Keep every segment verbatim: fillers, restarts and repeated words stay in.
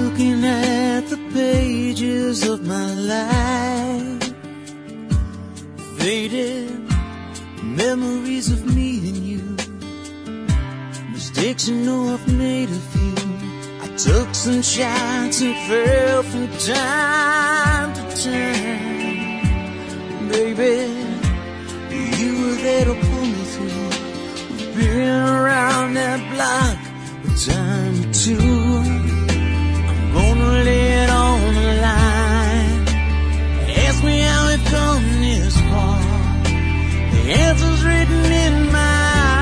looking at the pages of my life, faded memories of me and you, mistakes I know I've made of you. I took some shots and fell from time to time. Baby, you were there to pull me through. We've been around that block a time or two. I'm gonna lay it on the line. Ask me how we've come this far. The answer's written in my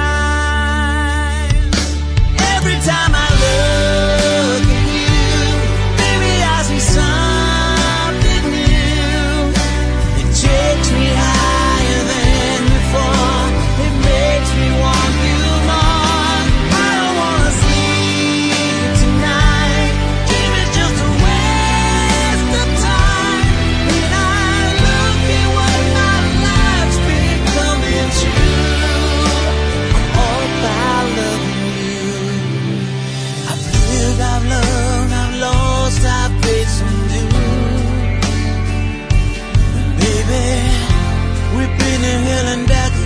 eyes. Every time I look at you, baby, I see something new. It takes me higher than before. It makes me want you more. I don't wanna sleep tonight. Dream is just a waste of time. When I look at what my life's becoming to, I'm all about loving you. I've lived, I've loved, I've lost, I've paid some dues. Baby, we've been in hell and back